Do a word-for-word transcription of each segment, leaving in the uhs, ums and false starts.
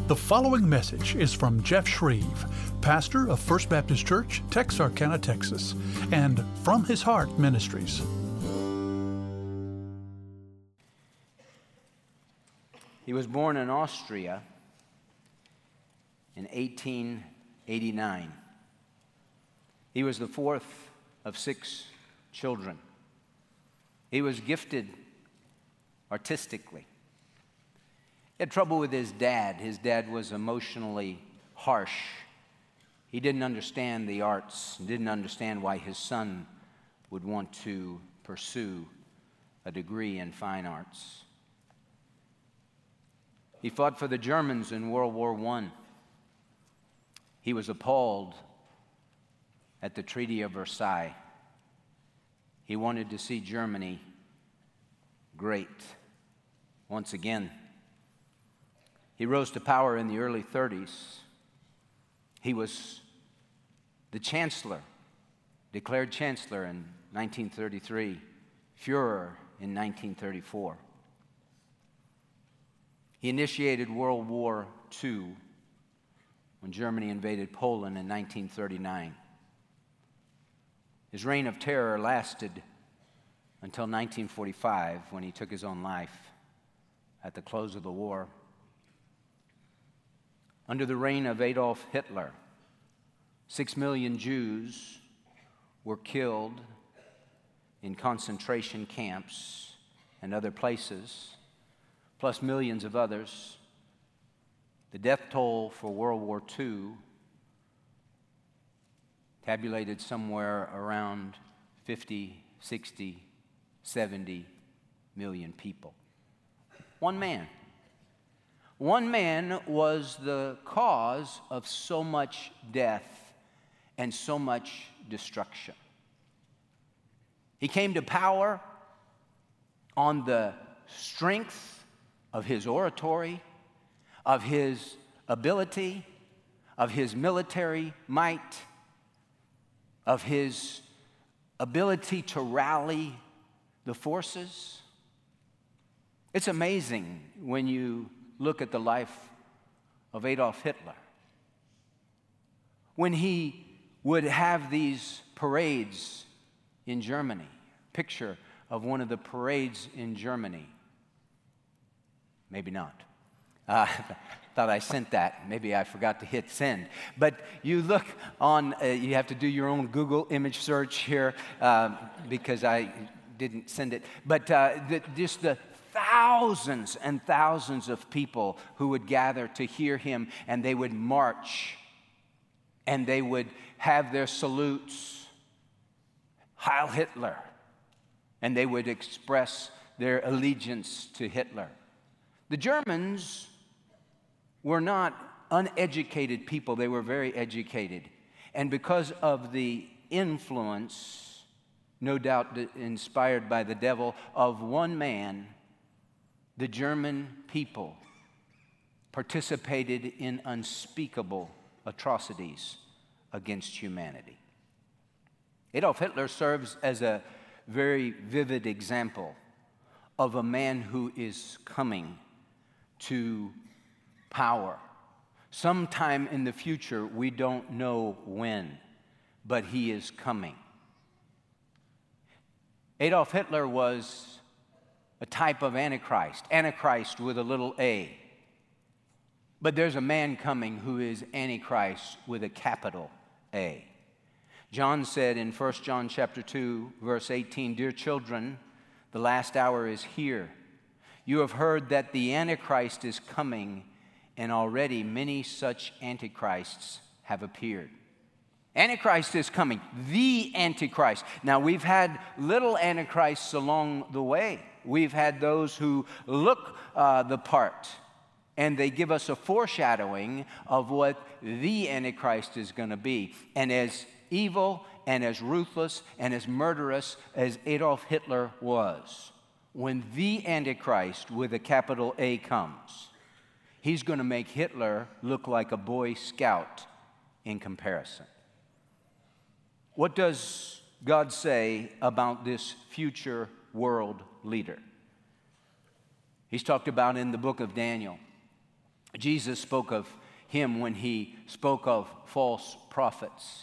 The following message is from Jeff Shreve, pastor of First Baptist Church, Texarkana, Texas, and From His Heart Ministries. He was born in Austria in eighteen eighty-nine. He was the fourth of six children. He was gifted artistically. He had trouble with his dad. His dad was emotionally harsh. He didn't understand the arts, didn't understand why his son would want to pursue a degree in fine arts. He fought for the Germans in World War One. He was appalled at the Treaty of Versailles. He wanted to see Germany great once again. He rose to power in the early thirties. He was the chancellor, declared chancellor in nineteen thirty-three, Führer in nineteen thirty-four. He initiated World War Two when Germany invaded Poland in nineteen thirty-nine. His reign of terror lasted until nineteen forty-five, when he took his own life at the close of the war. Under the reign of Adolf Hitler, six million Jews were killed in concentration camps and other places, plus millions of others. The death toll for World War Two tabulated somewhere around fifty, sixty, seventy million people. One man. One man was the cause of so much death and so much destruction. He came to power on the strength of his oratory, of his ability, of his military might, of his ability to rally the forces. It's amazing when you look at the life of Adolf Hitler. When he would have these parades in Germany, picture of one of the parades in Germany. Maybe not. Uh, thought I sent that. Maybe I forgot to hit send. But you look on, uh, you have to do your own Google image search here uh, because I didn't send it. But uh, the, just the thousands and thousands of people who would gather to hear him, and they would march, and they would have their salutes, Heil Hitler, and they would express their allegiance to Hitler. The Germans were not uneducated people. They were very educated. And because of the influence, no doubt inspired by the devil, of one man, the German people participated in unspeakable atrocities against humanity. Adolf Hitler serves as a very vivid example of a man who is coming to power. Sometime in the future, we don't know when, but he is coming. Adolf Hitler was a type of Antichrist, Antichrist with a little a. But there's a man coming who is Antichrist with a capital A. John said in First John chapter two, verse eighteen, "Dear children, the last hour is here. You have heard that the Antichrist is coming, and already many such Antichrists have appeared." Antichrist is coming, the Antichrist. Now, we've had little Antichrists along the way. We've had those who look uh, the part, and they give us a foreshadowing of what the Antichrist is going to be. And as evil and as ruthless and as murderous as Adolf Hitler was, when the Antichrist with a capital A comes, he's going to make Hitler look like a Boy Scout in comparison. What does God say about this future world leader? He's talked about in the book of Daniel. Jesus spoke of him when he spoke of false prophets.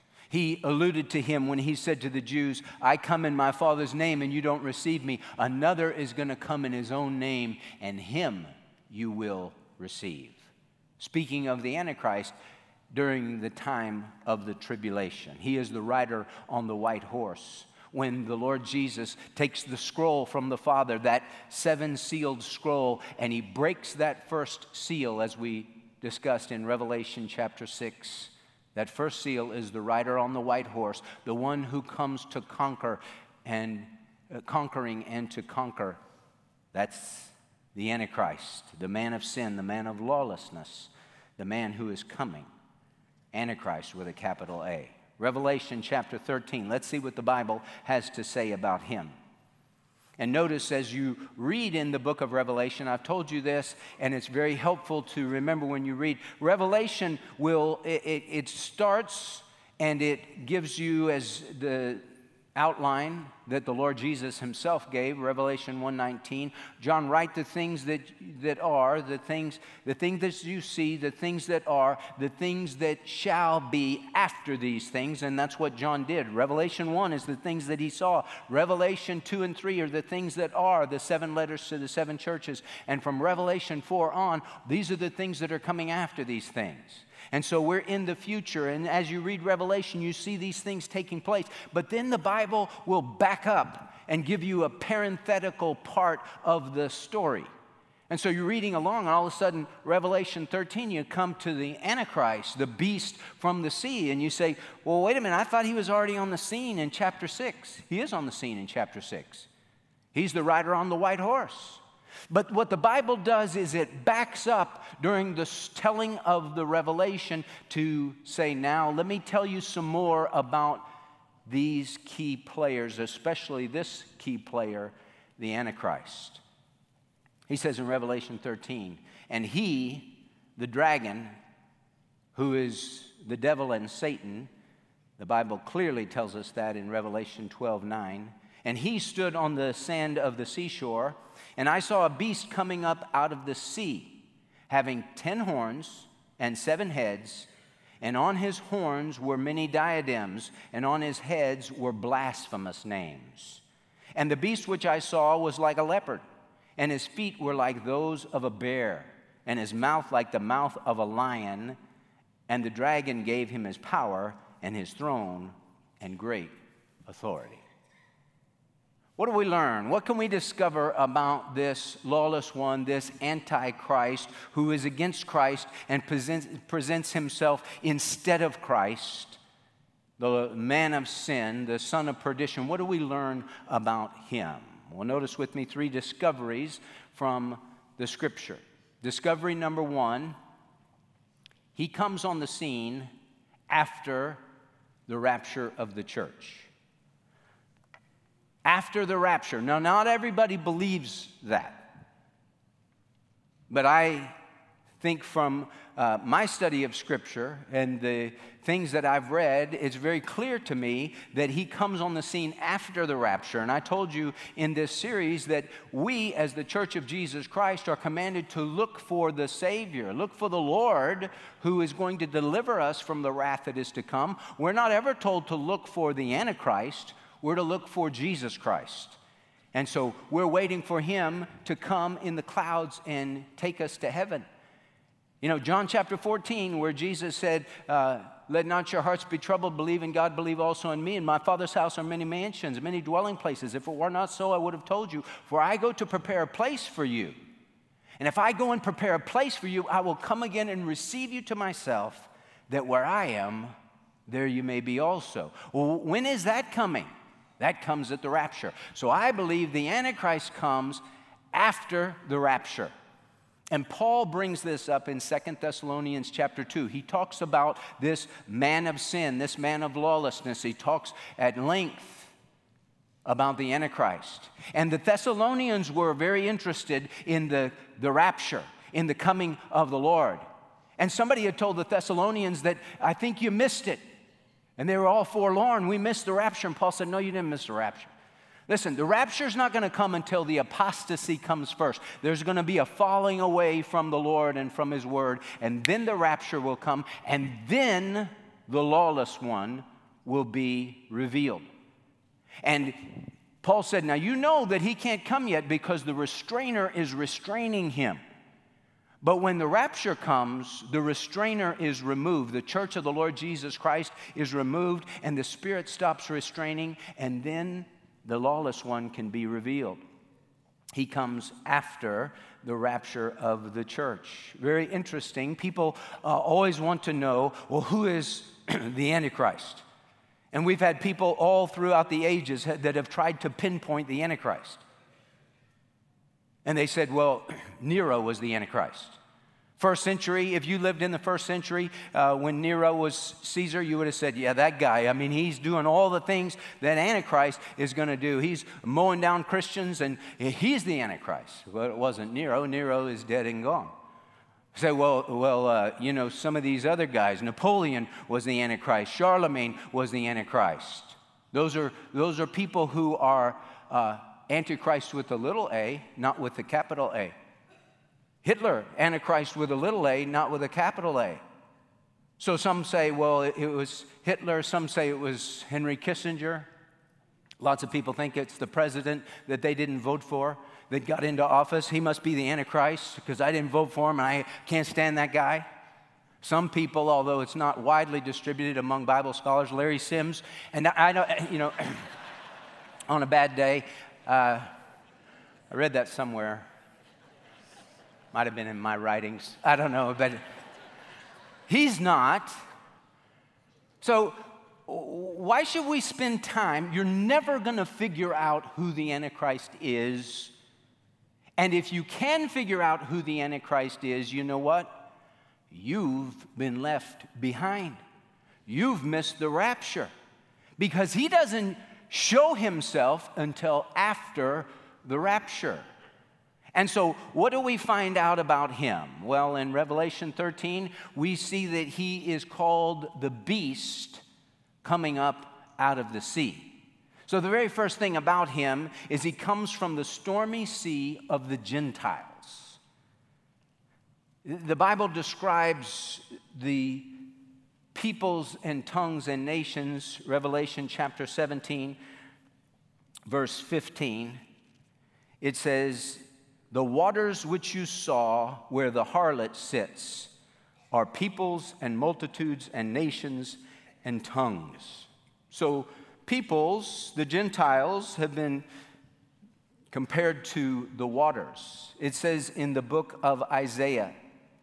He alluded to him when he said to the Jews, I come in my Father's name and you don't receive me. Another is going to come in his own name and him you will receive. Speaking of the Antichrist during the time of the tribulation. He is the rider on the white horse. When the Lord Jesus takes the scroll from the Father, that seven-sealed scroll, and he breaks that first seal as we discussed in Revelation chapter six. That first seal is the rider on the white horse, the one who comes to conquer and uh, conquering and to conquer. That's the Antichrist, the man of sin, the man of lawlessness, the man who is coming. Antichrist with a capital A. Revelation chapter thirteen. Let's see what the Bible has to say about him. And notice as you read in the book of Revelation, I've told you this, and it's very helpful to remember when you read. Revelation will, it, it, it starts and it gives you as the outline that the Lord Jesus himself gave, Revelation one nineteen. John, write the things that, that are, the things, the things that you see, the things that are, the things that shall be after these things. And that's what John did. Revelation one is the things that he saw. Revelation two and three are the things that are, the seven letters to the seven churches. And from Revelation four on, these are the things that are coming after these things. And so we're in the future, and as you read Revelation, you see these things taking place. But then the Bible will back up and give you a parenthetical part of the story. And so you're reading along, and all of a sudden, Revelation thirteen, you come to the Antichrist, the beast from the sea, and you say, well, wait a minute, I thought he was already on the scene in chapter six. He is on the scene in chapter six. He's the rider on the white horse. But what the Bible does is it backs up during the telling of the revelation to say, now let me tell you some more about these key players, especially this key player, the Antichrist. He says in Revelation thirteen, and he, the dragon, who is the devil and Satan, the Bible clearly tells us that in Revelation twelve nine, and he stood on the sand of the seashore, and I saw a beast coming up out of the sea, having ten horns and seven heads, and on his horns were many diadems, and on his heads were blasphemous names. And the beast which I saw was like a leopard, and his feet were like those of a bear, and his mouth like the mouth of a lion. And the dragon gave him his power and his throne and great authority. What do we learn? What can we discover about this lawless one, this Antichrist, who is against Christ and presents, presents himself instead of Christ, the man of sin, the son of perdition? What do we learn about him? Well, notice with me three discoveries from the Scripture. Discovery number one, he comes on the scene after the rapture of the church. After the rapture. Now, not everybody believes that. But I think from uh, my study of Scripture and the things that I've read, it's very clear to me that he comes on the scene after the rapture. And I told you in this series that we, as the Church of Jesus Christ, are commanded to look for the Savior, look for the Lord who is going to deliver us from the wrath that is to come. We're not ever told to look for the Antichrist. We're to look for Jesus Christ. And so we're waiting for him to come in the clouds and take us to heaven. You know, John chapter fourteen, where Jesus said, uh, let not your hearts be troubled, believe in God, believe also in me. In my Father's house are many mansions, many dwelling places. If it were not so, I would have told you. For I go to prepare a place for you. And if I go and prepare a place for you, I will come again and receive you to myself, that where I am, there you may be also. Well, when is that coming? That comes at the rapture. So I believe the Antichrist comes after the rapture. And Paul brings this up in Second Thessalonians chapter two. He talks about this man of sin, this man of lawlessness. He talks at length about the Antichrist. And the Thessalonians were very interested in the, the rapture, in the coming of the Lord. And somebody had told the Thessalonians that, I think you missed it. And they were all forlorn. We missed the rapture. And Paul said, no, you didn't miss the rapture. Listen, the rapture is not going to come until the apostasy comes first. There's going to be a falling away from the Lord and from His Word, and then the rapture will come, and then the lawless one will be revealed. And Paul said, now you know that he can't come yet because the restrainer is restraining him. But when the rapture comes, the restrainer is removed. The church of the Lord Jesus Christ is removed, and the Spirit stops restraining, and then the lawless one can be revealed. He comes after the rapture of the church. Very interesting. People uh, always want to know, well, who is the Antichrist? And we've had people all throughout the ages that have tried to pinpoint the Antichrist. And they said, well, Nero was the Antichrist. First century, if you lived in the first century uh, when Nero was Caesar, you would have said, yeah, that guy, I mean, he's doing all the things that Antichrist is going to do. He's mowing down Christians, and he's the Antichrist. Well, it wasn't Nero. Nero is dead and gone. Say, well, well, uh, you know, some of these other guys, Napoleon was the Antichrist. Charlemagne was the Antichrist. Those are, those are people who are uh, Antichrist with a little a, not with the capital A. Hitler, Antichrist with a little a, not with a capital A. So some say, well, it, it was Hitler. Some say it was Henry Kissinger. Lots of people think it's the president that they didn't vote for that got into office. He must be the Antichrist because I didn't vote for him and I can't stand that guy. Some people, although it's not widely distributed among Bible scholars, Larry Sims, and I know, you know, on a bad day, uh, I read that somewhere. Might have been in my writings. I don't know, but he's not. So why should we spend time? You're never going to figure out who the Antichrist is. And if you can figure out who the Antichrist is, you know what? You've been left behind. You've missed the rapture. Because he doesn't show himself until after the rapture. And so what do we find out about him? Well, in Revelation thirteen, we see that he is called the beast coming up out of the sea. So the very first thing about him is he comes from the stormy sea of the Gentiles. The Bible describes the peoples and tongues and nations, Revelation chapter seventeen, verse fifteen. It says, the waters which you saw where the harlot sits are peoples and multitudes and nations and tongues. So peoples, the Gentiles, have been compared to the waters. It says in the book of Isaiah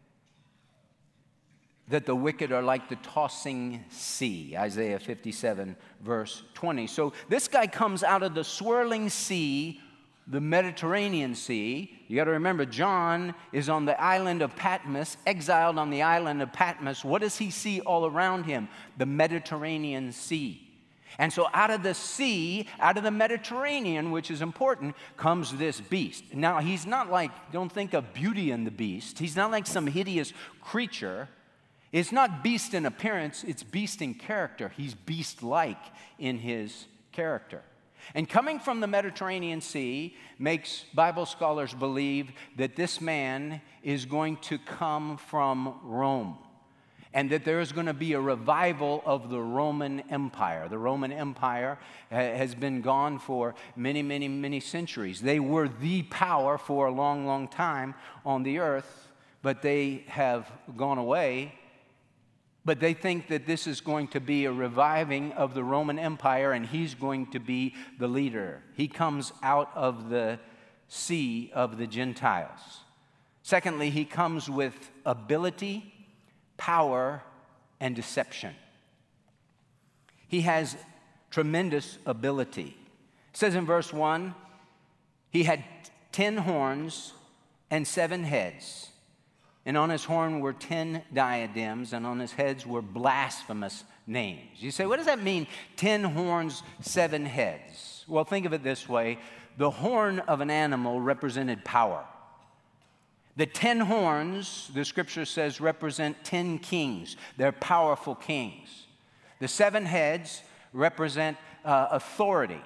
that the wicked are like the tossing sea, Isaiah fifty-seven, verse twenty. So this guy comes out of the swirling sea, the Mediterranean Sea. You got to remember, John is on the island of Patmos, exiled on the island of Patmos. What does he see all around him? The Mediterranean Sea. And so out of the sea, out of the Mediterranean, which is important, comes this beast. Now, he's not like, don't think of Beauty and the Beast. He's not like some hideous creature. It's not beast in appearance, it's beast in character. He's beast-like in his character. And coming from the Mediterranean Sea makes Bible scholars believe that this man is going to come from Rome, and that there is going to be a revival of the Roman Empire. The Roman Empire ha- has been gone for many, many, many centuries. They were the power for a long, long time on the earth, but they have gone away. But they think that this is going to be a reviving of the Roman Empire, and he's going to be the leader. He comes out of the sea of the Gentiles. Secondly, he comes with ability, power, and deception. He has tremendous ability. It says in verse one, he had ten horns and seven heads. And on his horn were ten diadems, and on his heads were blasphemous names. You say, what does that mean, ten horns, seven heads? Well, think of it this way. The horn of an animal represented power. The ten horns, the scripture says, represent ten kings. They're powerful kings. The seven heads represent uh, authority.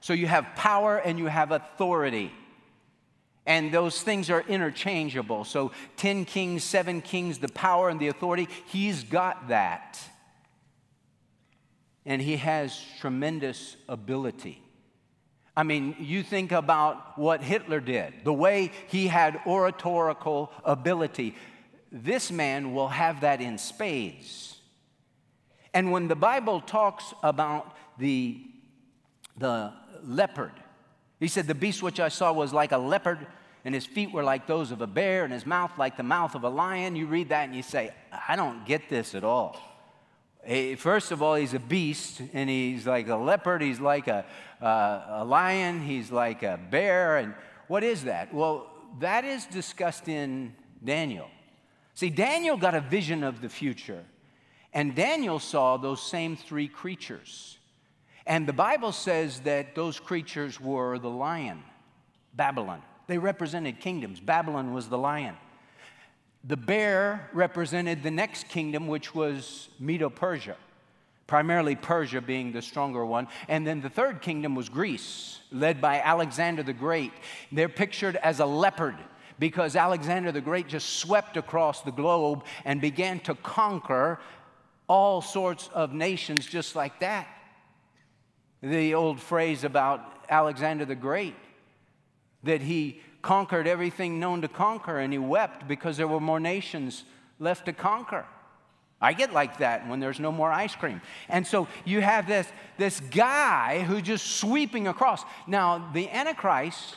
So you have power and you have authority. And those things are interchangeable. So ten kings, seven kings, the power and the authority, he's got that. And he has tremendous ability. I mean, you think about what Hitler did, the way he had oratorical ability. This man will have that in spades. And when the Bible talks about the, the leopard, he said, the beast which I saw was like a leopard, and his feet were like those of a bear, and his mouth like the mouth of a lion. You read that and you say, I don't get this at all. First of all, he's a beast, and he's like a leopard, he's like a, uh, a lion, he's like a bear, and what is that? Well, that is discussed in Daniel. See, Daniel got a vision of the future, and Daniel saw those same three creatures. And the Bible says that those creatures were the lion, Babylon. They represented kingdoms. Babylon was the lion. The bear represented the next kingdom, which was Medo-Persia, primarily Persia being the stronger one. And then the third kingdom was Greece, led by Alexander the Great. They're pictured as a leopard because Alexander the Great just swept across the globe and began to conquer all sorts of nations just like that. The old phrase about Alexander the Great, that he conquered everything known to conquer, and he wept because there were more nations left to conquer. I get like that when there's no more ice cream. And so you have this, this guy who's just sweeping across. Now, the Antichrist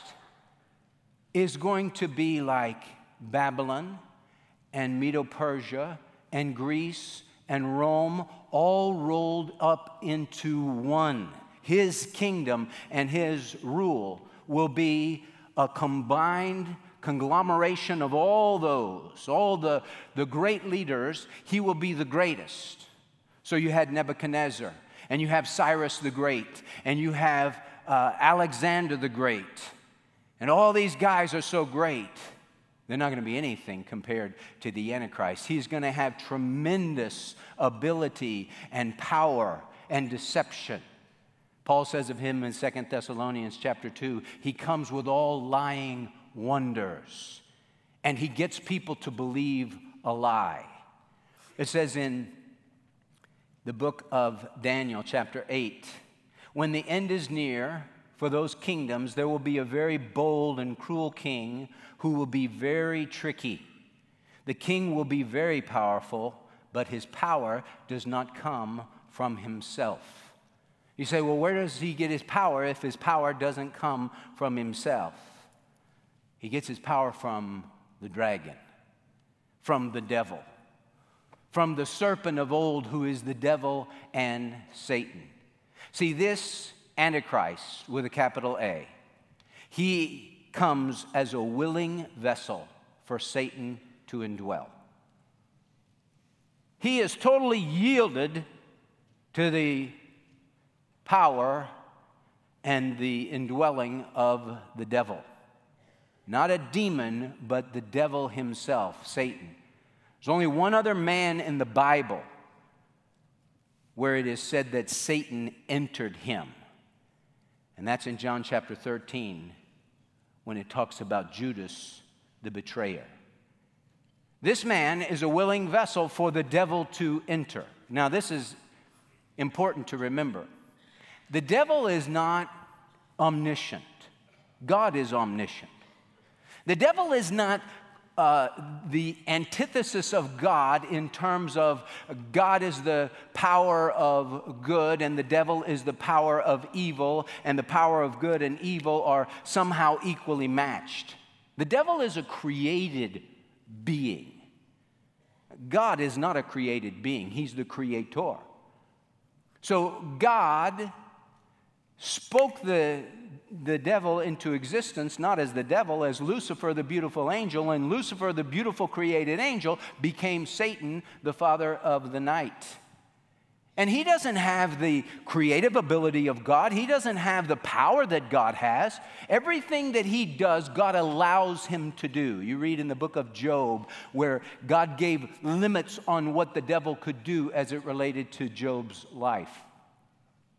is going to be like Babylon and Medo-Persia and Greece and Rome, all rolled up into one. His kingdom and his rule will be a combined conglomeration of all those, all the, the great leaders. He will be the greatest. So you had Nebuchadnezzar, and you have Cyrus the Great, and you have uh, Alexander the Great. And all these guys are so great, they're not going to be anything compared to the Antichrist. He's going to have tremendous ability and power and deception. Paul says of him in Second Thessalonians chapter two, he comes with all lying wonders, and he gets people to believe a lie. It says in the book of Daniel chapter eight, when the end is near for those kingdoms, there will be a very bold and cruel king who will be very tricky. The king will be very powerful, but his power does not come from himself. You say, well, where does he get his power if his power doesn't come from himself? He gets his power from the dragon, from the devil, from the serpent of old who is the devil and Satan. See, this Antichrist with a capital A, he comes as a willing vessel for Satan to indwell. He is totally yielded to the power and the indwelling of the devil. Not a demon, but the devil himself, Satan. There's only one other man in the Bible where it is said that Satan entered him. And that's in John chapter thirteen, when it talks about Judas, the betrayer. This man is a willing vessel for the devil to enter. Now, this is important to remember. The devil is not omniscient. God is omniscient. The devil is not uh, the antithesis of God in terms of God is the power of good and the devil is the power of evil, and the power of good and evil are somehow equally matched. The devil is a created being. God is not a created being. He's the creator. So God spoke the, the devil into existence, not as the devil, as Lucifer, the beautiful angel, and Lucifer, the beautiful created angel, became Satan, the father of the night. And he doesn't have the creative ability of God. He doesn't have the power that God has. Everything that he does, God allows him to do. You read in the book of Job where God gave limits on what the devil could do as it related to Job's life.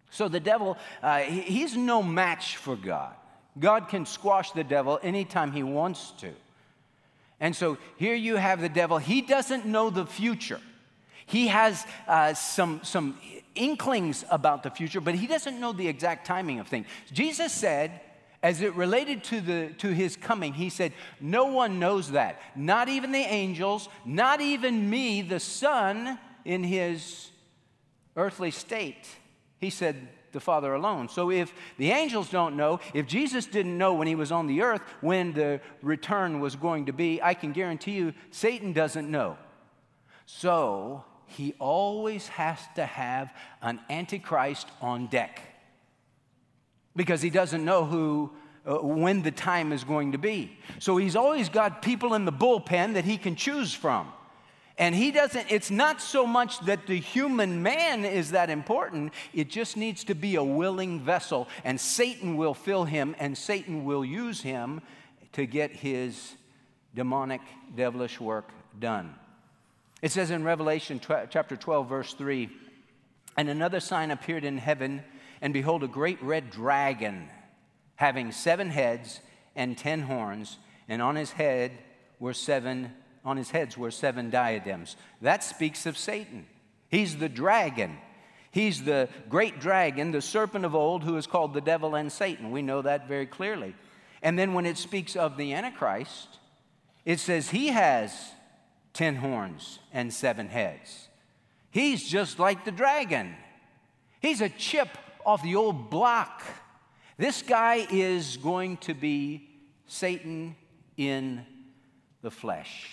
So the devil, uh, he, he's no match for God. God can squash the devil anytime he wants to. And so here you have the devil. He doesn't know the future. He has uh, some, some inklings about the future, but he doesn't know the exact timing of things. Jesus said, as it related to, the, to his coming, he said, no one knows that. Not even the angels, not even me, the Son, in his earthly state. He said, the Father alone. So if the angels don't know, if Jesus didn't know when he was on the earth when the return was going to be, I can guarantee you Satan doesn't know. So he always has to have an antichrist on deck because he doesn't know who, uh, when the time is going to be. So he's always got people in the bullpen that he can choose from. And he doesn't, it's not so much that the human man is that important, it just needs to be a willing vessel, and Satan will fill him, and Satan will use him to get his demonic, devilish work done. It says in Revelation chapter twelve, verse three, and another sign appeared in heaven, and behold, a great red dragon, having seven heads and ten horns, and on his head were seven On his heads were seven diadems. That speaks of Satan. He's the dragon. He's the great dragon, the serpent of old, who is called the devil and Satan. We know that very clearly. And then when it speaks of the Antichrist, it says he has ten horns and seven heads. He's just like the dragon. He's a chip off the old block. This guy is going to be Satan in the flesh.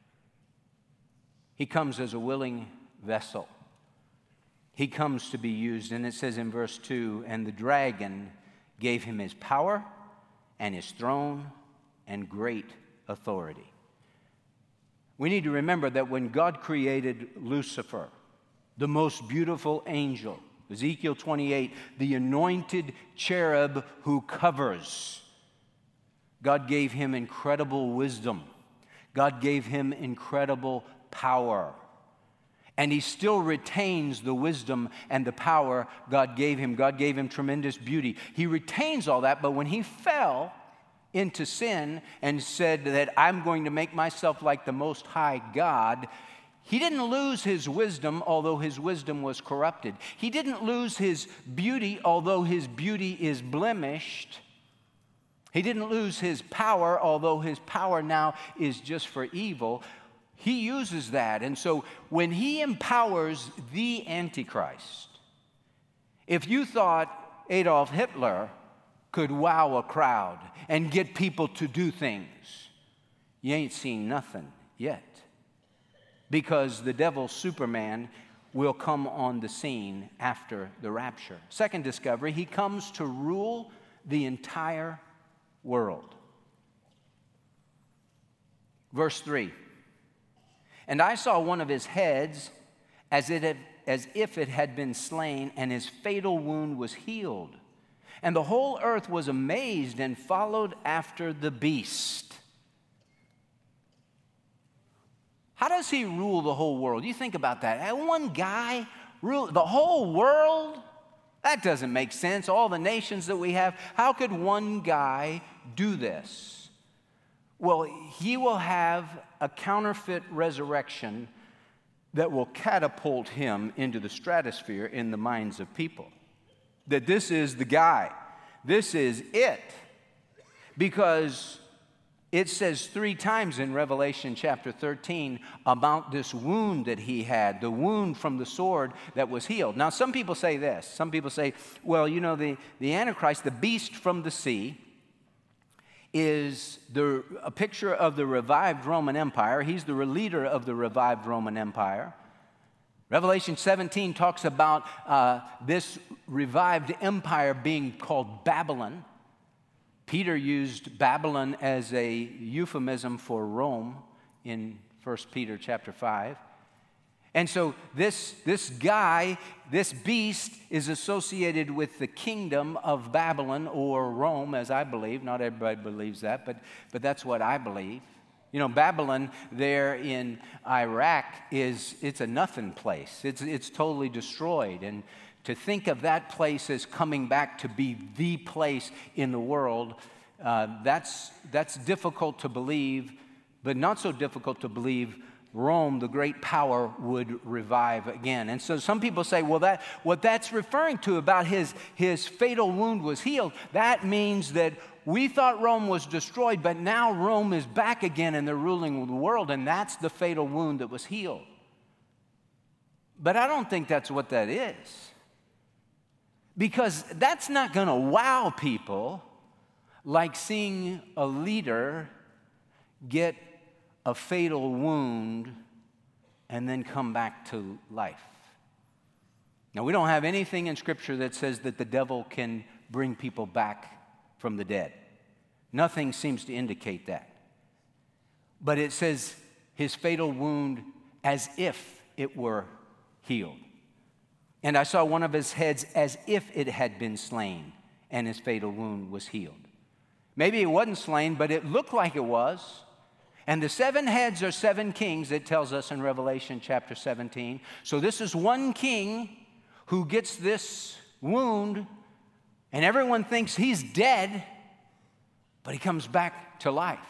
He comes as a willing vessel. He comes to be used, and it says in verse two, and the dragon gave him his power and his throne and great authority. We need to remember that when God created Lucifer, the most beautiful angel, Ezekiel twenty-eight, the anointed cherub who covers, God gave him incredible wisdom. God gave him incredible power. And he still retains the wisdom and the power God gave him. God gave him tremendous beauty. He retains all that, but when he fell into sin and said that I'm going to make myself like the Most High God, he didn't lose his wisdom, although his wisdom was corrupted. He didn't lose his beauty, although his beauty is blemished. He didn't lose his power, although his power now is just for evil. He uses that. And so when he empowers the Antichrist, if you thought Adolf Hitler could wow a crowd and get people to do things, you ain't seen nothing yet. Because the devil, Superman, will come on the scene after the rapture. Second discovery, he comes to rule the entire world. Verse three, and I saw one of his heads as, it had, as if it had been slain, and his fatal wound was healed. And the whole earth was amazed and followed after the beast. How does he rule the whole world? You think about that. That one guy rule the whole world? That doesn't make sense. All the nations that we have, how could one guy do this? Well, he will have a counterfeit resurrection that will catapult him into the stratosphere in the minds of people. That this is the guy. This is it. Because it says three times in Revelation chapter thirteen about this wound that he had, the wound from the sword that was healed. Now, some people say this. Some people say, well, you know, the, the Antichrist, the beast from the sea, is the, a picture of the revived Roman Empire. He's the leader of the revived Roman Empire. Revelation seventeen talks about uh, this revived empire being called Babylon. Peter used Babylon as a euphemism for Rome in First Peter chapter five. And so this, this guy, this beast, is associated with the kingdom of Babylon or Rome, as I believe. Not everybody believes that, but, but that's what I believe. You know, Babylon there in Iraq is, it's a nothing place. It's, it's totally destroyed. And to think of that place as coming back to be the place in the world, uh, that's, that's difficult to believe, but not so difficult to believe Rome, the great power, would revive again. And so some people say, well, that what that's referring to about his, his fatal wound was healed, that means that we thought Rome was destroyed, but now Rome is back again and they're ruling the world, and that's the fatal wound that was healed. But I don't think that's what that is. Because that's not going to wow people like seeing a leader get a fatal wound and then come back to life. Now, we don't have anything in Scripture that says that the devil can bring people back from the dead. Nothing seems to indicate that. But it says his fatal wound as if it were healed. And I saw one of his heads as if it had been slain, and his fatal wound was healed. Maybe it wasn't slain, but it looked like it was. And the seven heads are seven kings, it tells us in Revelation chapter seventeen. So this is one king who gets this wound, and everyone thinks he's dead, but he comes back to life.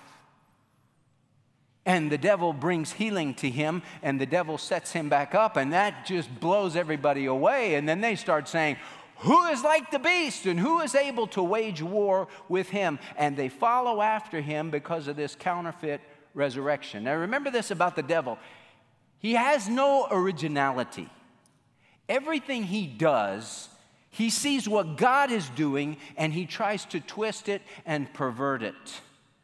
And the devil brings healing to him, and the devil sets him back up, and that just blows everybody away. And then they start saying, who is like the beast, and who is able to wage war with him? And they follow after him because of this counterfeit resurrection. Now remember this about the devil. He has no originality. Everything he does, he sees what God is doing, and he tries to twist it and pervert it.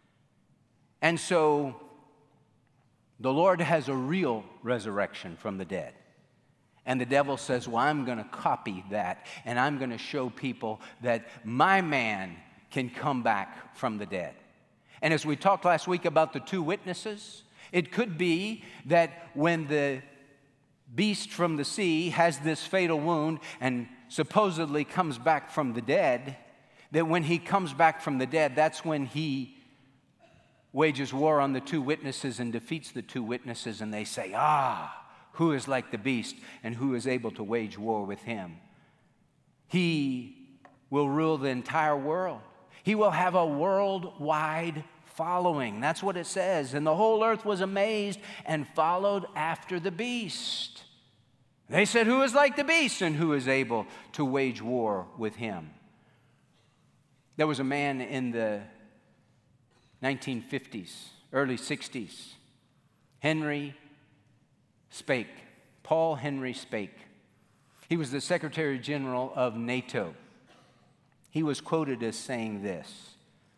And so the Lord has a real resurrection from the dead. And the devil says, well, I'm going to copy that, and I'm going to show people that my man can come back from the dead. And as we talked last week about the two witnesses, it could be that when the beast from the sea has this fatal wound and supposedly comes back from the dead, that when he comes back from the dead, that's when he wages war on the two witnesses and defeats the two witnesses, and they say, ah, who is like the beast and who is able to wage war with him? He will rule the entire world. He will have a worldwide following. That's what it says. And the whole earth was amazed and followed after the beast. They said, who is like the beast and who is able to wage war with him? There was a man in the nineteen fifties, early sixties, Henry Spake, Paul Henry Spake. He was the Secretary General of NATO. He was quoted as saying this: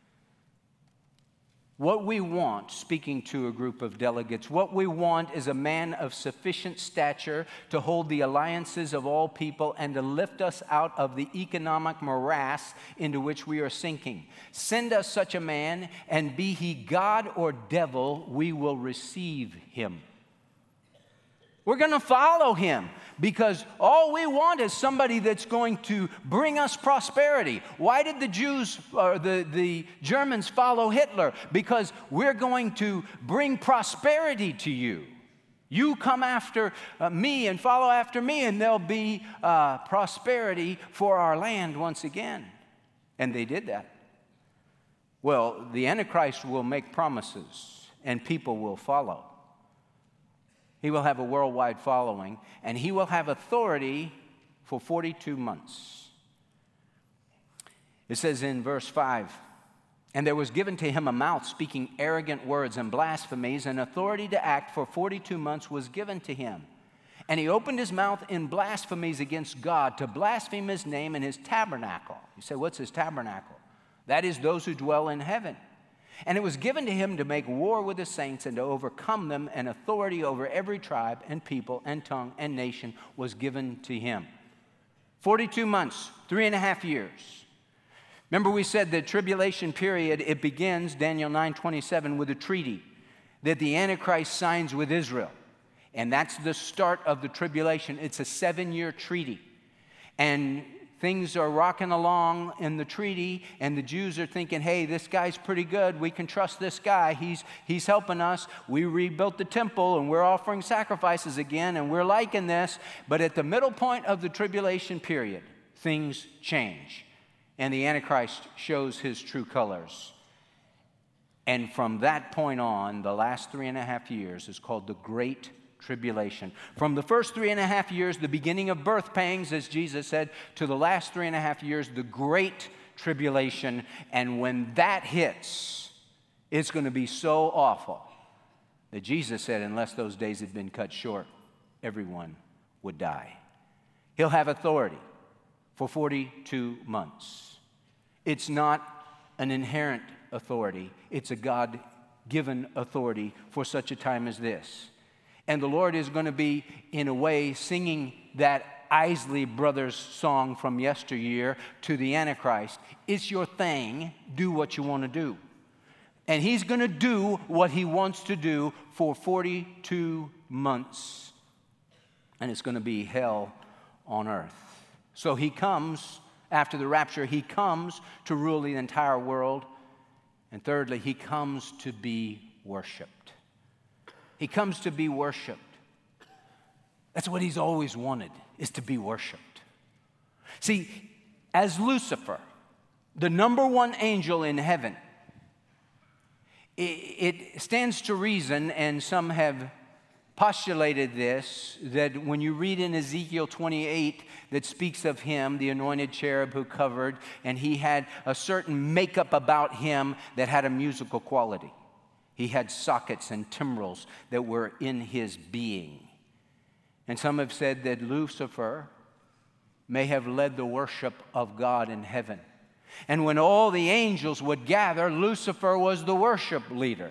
what we want, speaking to a group of delegates, what we want is a man of sufficient stature to hold the alliances of all people and to lift us out of the economic morass into which we are sinking. Send us such a man, and be he God or devil, we will receive him. We're going to follow him because all we want is somebody that's going to bring us prosperity. Why did the Jews or the, the Germans follow Hitler? Because we're going to bring prosperity to you. You come after uh, me and follow after me, and there'll be uh, prosperity for our land once again. And they did that. Well, the Antichrist will make promises, and people will follow. He will have a worldwide following, and he will have authority for forty-two months. It says in verse five, and there was given to him a mouth speaking arrogant words and blasphemies, and authority to act for forty-two months was given to him. And he opened his mouth in blasphemies against God, to blaspheme his name and his tabernacle. You say, what's his tabernacle? That is those who dwell in heaven. And it was given to him to make war with the saints and to overcome them, and authority over every tribe and people and tongue and nation was given to him. forty-two months, three and a half years. Remember, we said the tribulation period, it begins, Daniel nine twenty-seven, with a treaty that the Antichrist signs with Israel. And that's the start of the tribulation. It's a seven-year treaty. And things are rocking along in the treaty, and the Jews are thinking, hey, this guy's pretty good. We can trust this guy. He's, he's helping us. We rebuilt the temple, and we're offering sacrifices again, and we're liking this. But at the middle point of the tribulation period, things change, and the Antichrist shows his true colors. And from that point on, the last three and a half years is called the Great Tribulation. From the first three and a half years, the beginning of birth pangs, as Jesus said, to the last three and a half years, the Great Tribulation. And when that hits, it's going to be so awful that Jesus said, unless those days had been cut short, everyone would die. He'll have authority for forty-two months. It's not an inherent authority. It's a God-given authority for such a time as this. And the Lord is going to be, in a way, singing that Isley Brothers song from yesteryear to the Antichrist. It's your thing. Do what you want to do. And he's going to do what he wants to do for forty-two months. And it's going to be hell on earth. So he comes, after the rapture, he comes to rule the entire world. And thirdly, he comes to be worshiped. He comes to be worshiped. That's what he's always wanted, is to be worshiped. See, as Lucifer, the number one angel in heaven, it, it stands to reason, and some have postulated this, that when you read in Ezekiel twenty-eight that speaks of him, the anointed cherub who covered, and he had a certain makeup about him that had a musical quality. He had sockets and timbrels that were in his being. And some have said that Lucifer may have led the worship of God in heaven. And when all the angels would gather, Lucifer was the worship leader.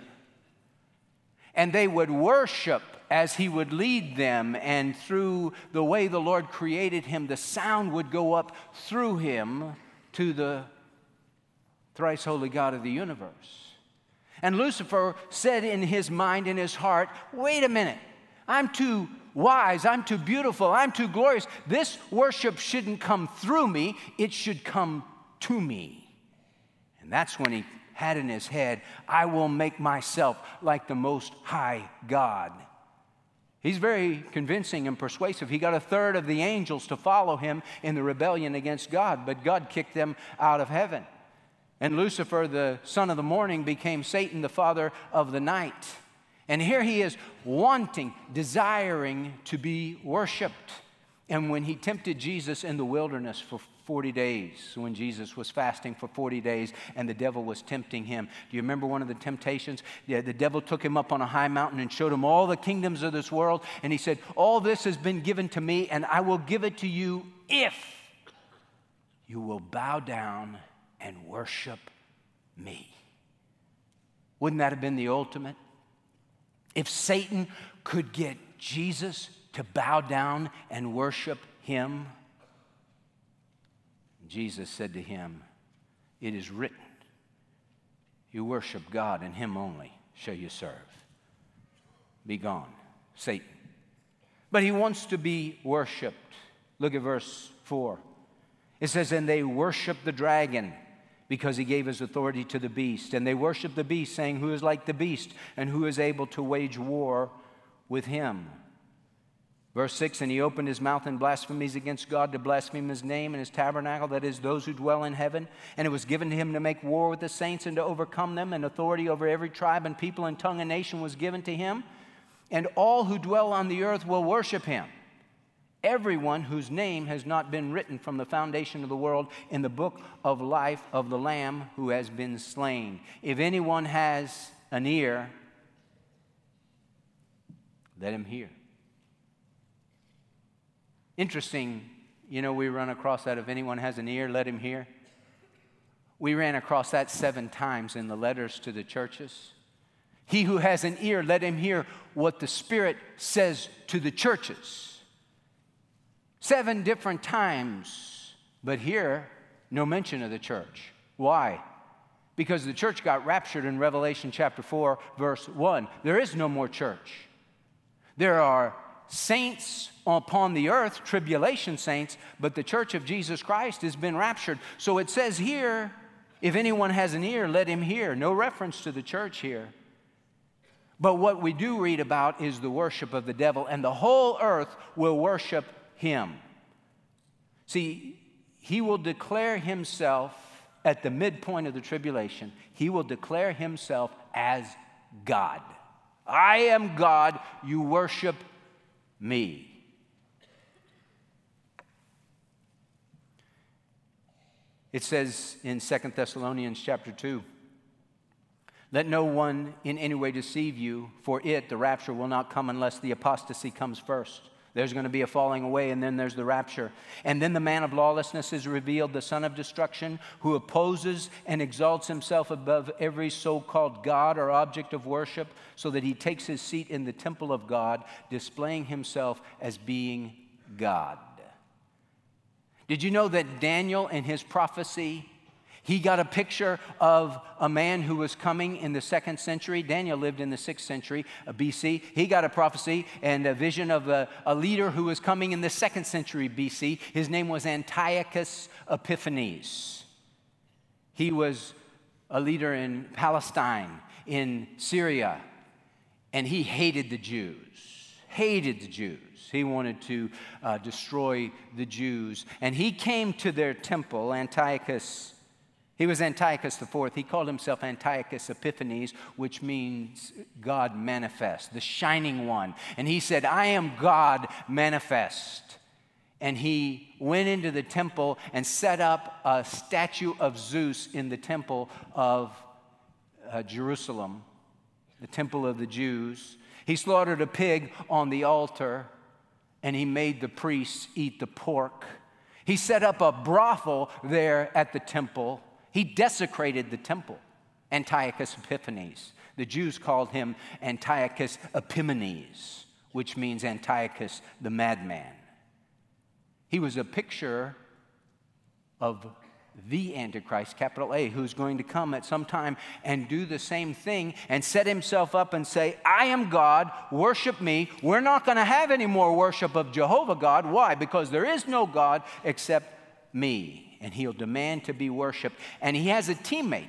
And they would worship as he would lead them, and through the way the Lord created him, the sound would go up through him to the thrice holy God of the universe. And Lucifer said in his mind, in his heart, wait a minute, I'm too wise, I'm too beautiful, I'm too glorious. This worship shouldn't come through me, it should come to me. And that's when he had in his head, I will make myself like the Most High God. He's very convincing and persuasive. He got a third of the angels to follow him in the rebellion against God, but God kicked them out of heaven. And Lucifer, the son of the morning, became Satan, the father of the night. And here he is wanting, desiring to be worshiped. And when he tempted Jesus in the wilderness for forty days, when Jesus was fasting for forty days and the devil was tempting him. Do you remember one of the temptations? Yeah, the devil took him up on a high mountain and showed him all the kingdoms of this world. And he said, all this has been given to me, and I will give it to you if you will bow down and worship me. Wouldn't that have been the ultimate? If Satan could get Jesus to bow down and worship him, Jesus said to him, it is written, you worship God and him only shall you serve. Be gone, Satan. But he wants to be worshiped. Look at verse four. It says, and they worship the dragon, because he gave his authority to the beast. And they worship the beast, saying, who is like the beast, and who is able to wage war with him? Verse six, and he opened his mouth in blasphemies against God, to blaspheme his name and his tabernacle, that is, those who dwell in heaven. And it was given to him to make war with the saints and to overcome them, and authority over every tribe and people and tongue and nation was given to him. And all who dwell on the earth will worship him. Everyone whose name has not been written from the foundation of the world in the book of life of the Lamb who has been slain. If anyone has an ear, let him hear. Interesting, you know, we run across that, if anyone has an ear, let him hear. We ran across that seven times in the letters to the churches. He who has an ear, let him hear what the Spirit says to the churches. Seven different times, but here, no mention of the church. Why? Because the church got raptured in Revelation chapter four, verse one. There is no more church. There are saints upon the earth, tribulation saints, but the church of Jesus Christ has been raptured. So it says here, if anyone has an ear, let him hear. No reference to the church here. But what we do read about is the worship of the devil, and the whole earth will worship him. See, he will declare himself at the midpoint of the tribulation. He will declare himself as God. I am God, you worship me. It says in Second Thessalonians chapter two, let no one in any way deceive you, for it, the rapture, will not come unless the apostasy comes first. There's going to be a falling away, and then there's the rapture. And then the man of lawlessness is revealed, the son of destruction, who opposes and exalts himself above every so-called God or object of worship, so that he takes his seat in the temple of God, displaying himself as being God. Did you know that Daniel, in his prophecy, he got a picture of a man who was coming in the second century? Daniel lived in the sixth century B C. He got a prophecy and a vision of a, a leader who was coming in the second century B C. His name was Antiochus Epiphanes. He was a leader in Palestine, in Syria, and he hated the Jews, hated the Jews. He wanted to uh, destroy the Jews. And he came to their temple, Antiochus. He was Antiochus the fourth. He called himself Antiochus Epiphanes, which means God manifest, the shining one. And he said, I am God manifest. And he went into the temple and set up a statue of Zeus in the temple of uh, Jerusalem, the temple of the Jews. He slaughtered a pig on the altar, and he made the priests eat the pork. He set up a brothel there at the temple. He desecrated the temple, Antiochus Epiphanes. The Jews called him Antiochus Epimanes, which means Antiochus the madman. He was a picture of the Antichrist, capital A, who's going to come at some time and do the same thing and set himself up and say, I am God, worship me. We're not going to have any more worship of Jehovah God. Why? Because there is no God except me. And he'll demand to be worshiped. And he has a teammate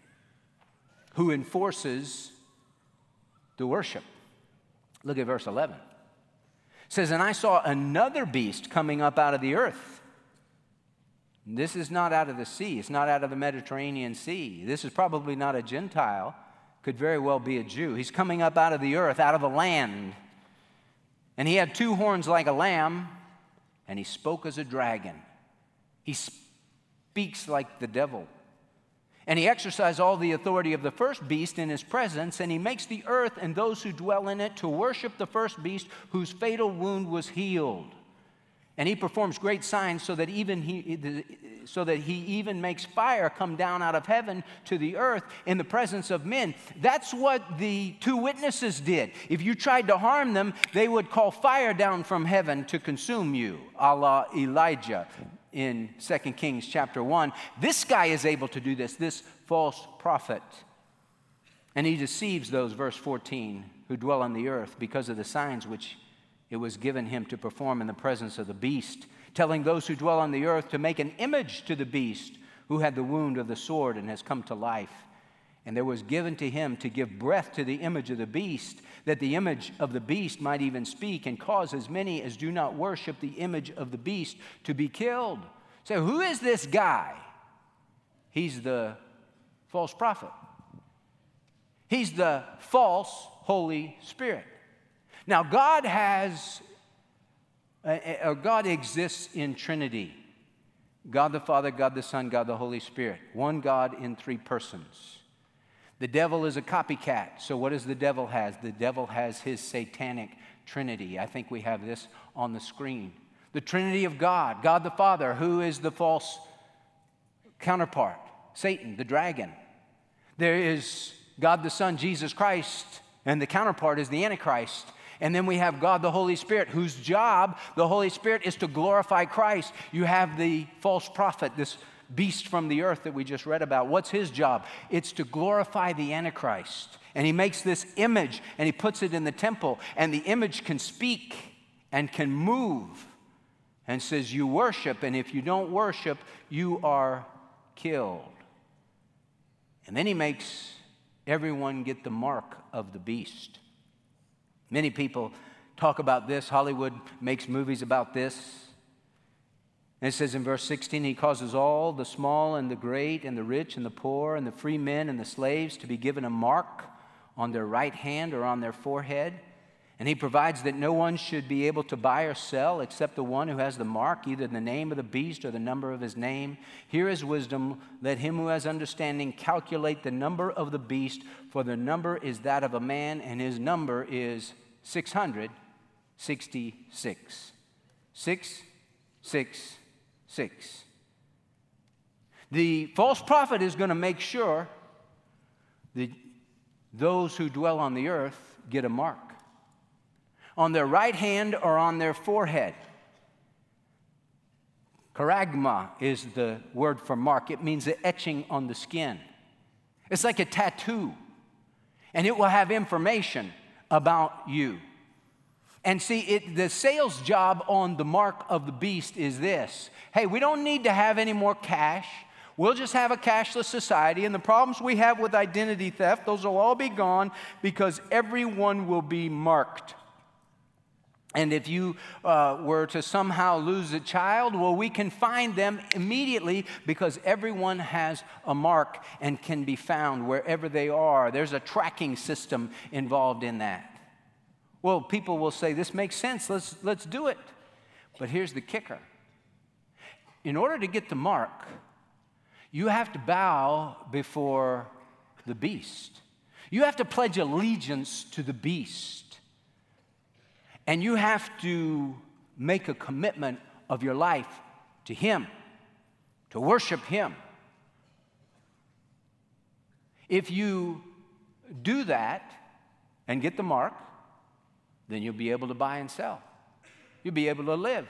who enforces the worship. Look at verse eleven. It says, and I saw another beast coming up out of the earth. This is not out of the sea. It's not out of the Mediterranean Sea. This is probably not a Gentile. Could very well be a Jew. He's coming up out of the earth, out of the land. And he had two horns like a lamb, and he spoke as a dragon. He speaks like the devil. And he exercised all the authority of the first beast in his presence, and he makes the earth and those who dwell in it to worship the first beast whose fatal wound was healed. And he performs great signs so that even he, so that he even makes fire come down out of heaven to the earth in the presence of men. That's what the two witnesses did. If you tried to harm them, they would call fire down from heaven to consume you, a la Elijah in Second Kings chapter one. This guy is able to do this, this false prophet. And he deceives those, verse fourteen, who dwell on the earth because of the signs which it was given him to perform in the presence of the beast, telling those who dwell on the earth to make an image to the beast who had the wound of the sword and has come to life. And there was given to him to give breath to the image of the beast, that the image of the beast might even speak and cause as many as do not worship the image of the beast to be killed. So who is this guy? He's the false prophet. He's the false Holy Spirit. Now, God has, uh, God exists in Trinity. God the Father, God the Son, God the Holy Spirit. One God in three persons. The devil is a copycat. So what does the devil have? The devil has his satanic Trinity. I think we have this on the screen. The Trinity of God. God the Father, who is the false counterpart. Satan, the dragon. There is God the Son, Jesus Christ, and the counterpart is the Antichrist. And then we have God the Holy Spirit, whose job, the Holy Spirit, is to glorify Christ. You have the false prophet, this beast from the earth that we just read about. What's his job? It's to glorify the Antichrist. And he makes this image, and he puts it in the temple. And the image can speak. and can move, and says you worship, and if you don't worship, you are killed. And then he makes everyone get the mark of the beast. Many people talk about this. Hollywood makes movies about this. And it says in verse sixteen, he causes all the small and the great and the rich and the poor and the free men and the slaves to be given a mark on their right hand or on their forehead. And he provides that no one should be able to buy or sell except the one who has the mark, either the name of the beast or the number of his name. Here is wisdom. Let him who has understanding calculate the number of the beast, for the number is that of a man, and his number is six hundred sixty-six. Six, six, six. The false prophet is going to make sure that those who dwell on the earth get a mark on their right hand or on their forehead. Charagma is the word for mark. It means the etching on the skin. It's like a tattoo, and it will have information about you. And see, it, the sales job on the mark of the beast is this. Hey, we don't need to have any more cash. We'll just have a cashless society, and the problems we have with identity theft, those will all be gone because everyone will be marked. And if you uh, were to somehow lose a child, well, we can find them immediately because everyone has a mark and can be found wherever they are. There's a tracking system involved in that. Well, people will say, this makes sense, let's, let's do it. But here's the kicker. In order to get the mark, you have to bow before the beast. You have to pledge allegiance to the beast. And you have to make a commitment of your life to him, to worship him. If you do that and get the mark, then you'll be able to buy and sell. You'll be able to live.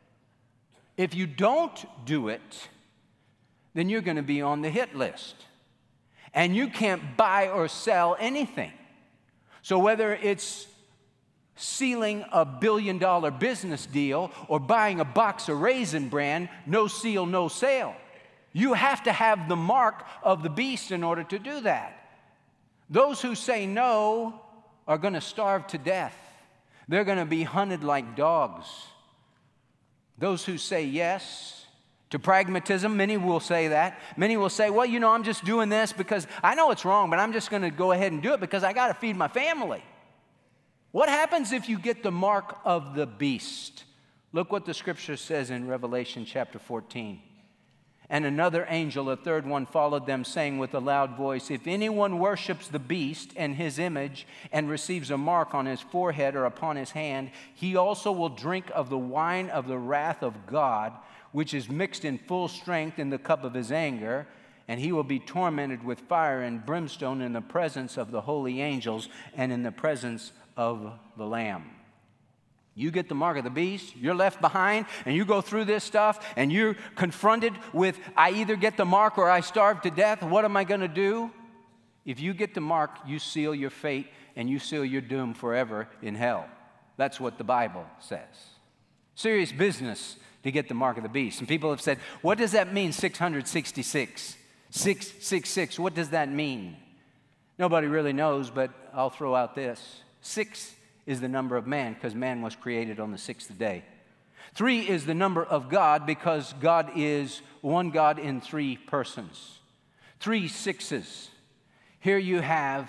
If you don't do it, then you're going to be on the hit list. And you can't buy or sell anything. So whether it's sealing a billion dollar business deal or buying a box of Raisin Bran, no seal, no sale. You have to have the mark of the beast in order to do that. Those who say no are going to starve to death. They're going to be hunted like dogs. Those who say yes to pragmatism, many will say that. Many will say, well, you know, I'm just doing this because I know it's wrong, but I'm just going to go ahead and do it because I got to feed my family. What happens if you get the mark of the beast? Look what the scripture says in Revelation chapter fourteen. And another angel, a third one, followed them, saying with a loud voice, if anyone worships the beast and his image and receives a mark on his forehead or upon his hand, he also will drink of the wine of the wrath of God, which is mixed in full strength in the cup of his anger, and he will be tormented with fire and brimstone in the presence of the holy angels and in the presence of the Lamb. You get the mark of the beast, you're left behind, and you go through this stuff, and you're confronted with, I either get the mark or I starve to death. What am I going to do? If you get the mark, you seal your fate, and you seal your doom forever in hell. That's what the Bible says. Serious business to get the mark of the beast. And people have said, what does that mean, six hundred sixty-six? six six six, what does that mean? Nobody really knows, but I'll throw out this. Six is the number of man because man was created on the sixth day. Three is the number of God because God is one God in three persons. Three sixes. Here you have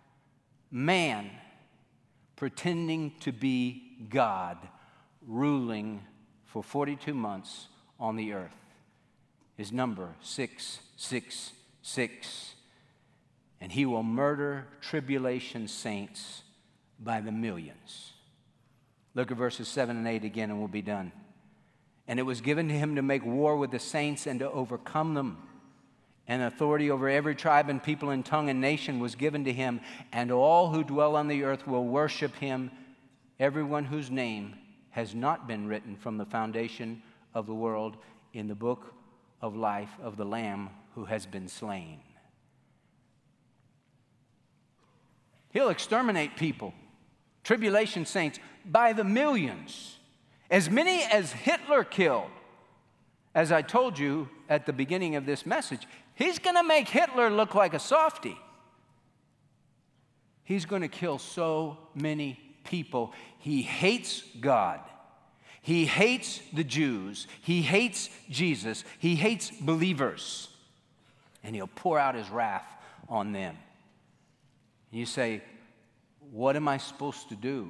man pretending to be God ruling for forty-two months on the earth. His number, six six six. And he will murder tribulation saints by the millions. Look at verses seven and eight again and we'll be done. And it was given to him to make war with the saints and to overcome them. And authority over every tribe and people and tongue and nation was given to him. And all who dwell on the earth will worship him, everyone whose name has not been written from the foundation of the world in the book of life of the Lamb who has been slain. He'll exterminate people, tribulation saints, by the millions. As many as Hitler killed, as I told you at the beginning of this message, he's going to make Hitler look like a softy. He's going to kill so many people. He hates God. He hates the Jews. He hates Jesus. He hates believers. And he'll pour out his wrath on them. You say, what am I supposed to do?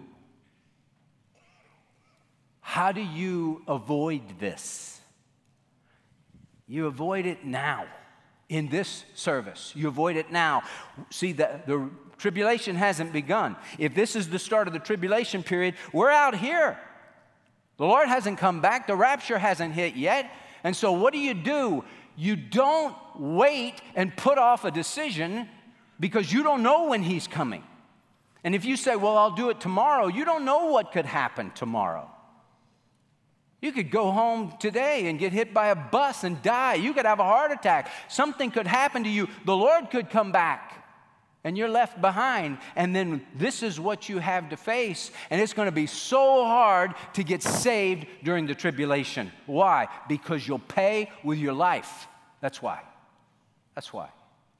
How do you avoid this? You avoid it now. In this service, you avoid it now. See, the, the tribulation hasn't begun. If this is the start of the tribulation period, we're out here. The Lord hasn't come back. The rapture hasn't hit yet. And so what do you do? You don't wait and put off a decision because you don't know when He's coming. And if you say, well, I'll do it tomorrow, you don't know what could happen tomorrow. You could go home today and get hit by a bus and die. You could have a heart attack. Something could happen to you. The Lord could come back and you're left behind. And then this is what you have to face. And it's going to be so hard to get saved during the tribulation. Why? Because you'll pay with your life. That's why. That's why.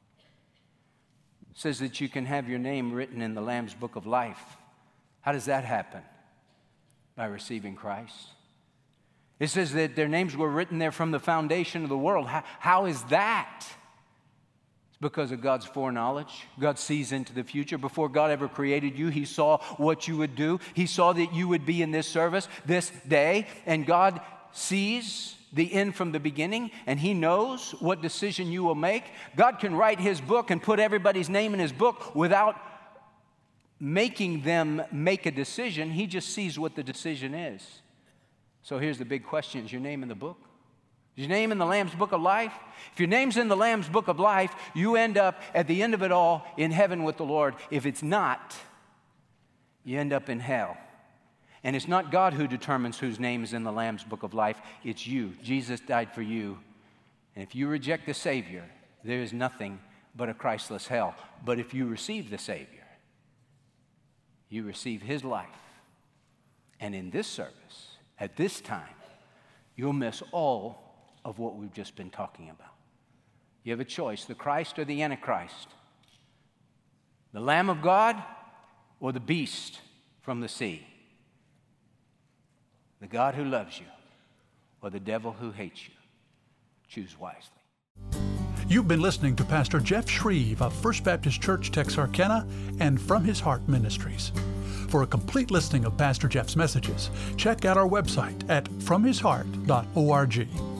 It says that you can have your name written in the Lamb's Book of Life. How does that happen? By receiving Christ. It says that their names were written there from the foundation of the world. How, how is that? It's because of God's foreknowledge. God sees into the future. Before God ever created you, He saw what you would do. He saw that you would be in this service this day. And God sees the end from the beginning, and He knows what decision you will make. God can write His book and put everybody's name in His book without making them make a decision. He just sees what the decision is. So here's the big question. Is your name in the book? Is your name in the Lamb's Book of Life? If your name's in the Lamb's Book of Life, you end up at the end of it all in heaven with the Lord. If it's not, you end up in hell. And it's not God who determines whose name is in the Lamb's Book of Life. It's you. Jesus died for you. And if you reject the Savior, there is nothing but a Christless hell. But if you receive the Savior, you receive His life. And in this service, at this time, you'll miss all of what we've just been talking about. You have a choice, the Christ or the Antichrist, the Lamb of God or the beast from the sea, the God who loves you or the devil who hates you. Choose wisely. You've been listening to Pastor Jeff Shreve of First Baptist Church, Texarkana, and From His Heart Ministries. For a complete listing of Pastor Jeff's messages, check out our website at from his heart dot org.